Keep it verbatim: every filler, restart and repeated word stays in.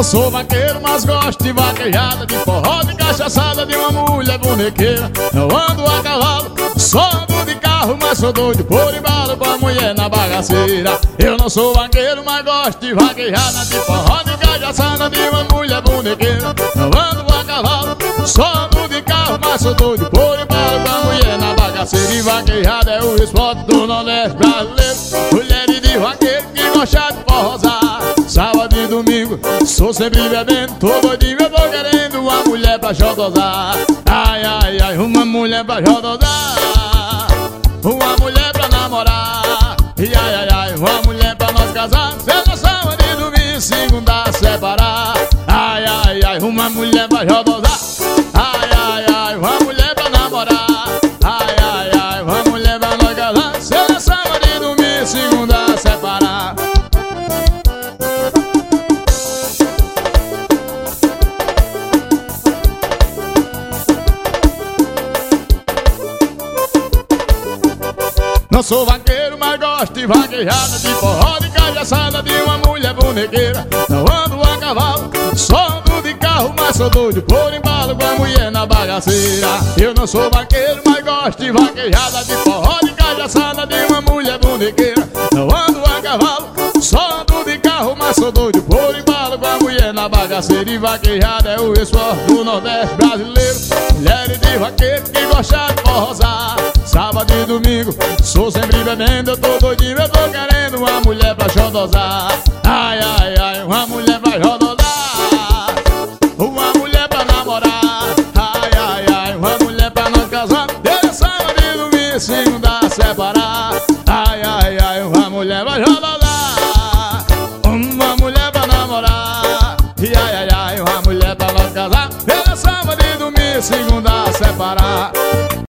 Não sou vaqueiro, mas gosto de vaquejada, de forró, de cachaçada, de uma mulher bonequeira. Não ando a cavalo, só ando de carro, mas sou doido por embalo com a mulher na bagaceira. Eu não sou vaqueiro, mas gosto de vaquejada, de forró, de cachaçada, de uma mulher bonequeira. Não ando a cavalo, só ando de carro, mas sou doido por embalo com a mulher na bagaceira. E vaquejada é o esporte do Nordeste brasileiro. Mulheres de vaqueiro que gostam de forrosar. Sábado e domingo, sou sempre bebendo, tô doidinho, eu tô querendo uma mulher pra xodozar. Ai, ai, ai, uma mulher pra xodozar, uma mulher pra namorar. E ai, ai, ai, uma mulher pra nós casar. Sexta, sábado e domingo, segunda separar. Ai, ai, ai, uma mulher pra xodozar. Ai, ai, ai, uma mulher pra namorar. Ai, ai, ai, uma mulher pra nós casar. Sexta, sábado e domingo, segunda separar. Não sou vaqueiro, mas gosto de vaquejada, de forró, de cachaçada, de uma mulher bonequeira. Não ando a cavalo, só ando de carro, mas sou doido por embalo com a mulher na bagaceira. Eu não sou vaqueiro, mas gosto de vaquejada, de forró, de cachaçada, de uma mulher bonequeira. Não ando a cavalo, só ando de carro, mas sou doido por embalo com a mulher na bagaceira. E vaquejada é o esporte do Nordeste brasileiro. Mulheres de vaqueiro que gostam de forrosar. Sábado e domingo, sou sempre bebendo, eu tô doidinho, eu tô querendo uma mulher pra xodozar. Ai, ai, ai, uma mulher pra xodozar, uma mulher pra namorar. Ai, ai, ai, uma mulher pra nós casar. Desde sábado e domingo, segunda separar. Ai, ai, ai, uma mulher pra xodozar, uma mulher pra namorar. E ai, ai, ai, uma mulher pra nós casar. Desde sábado e domingo, segunda separar.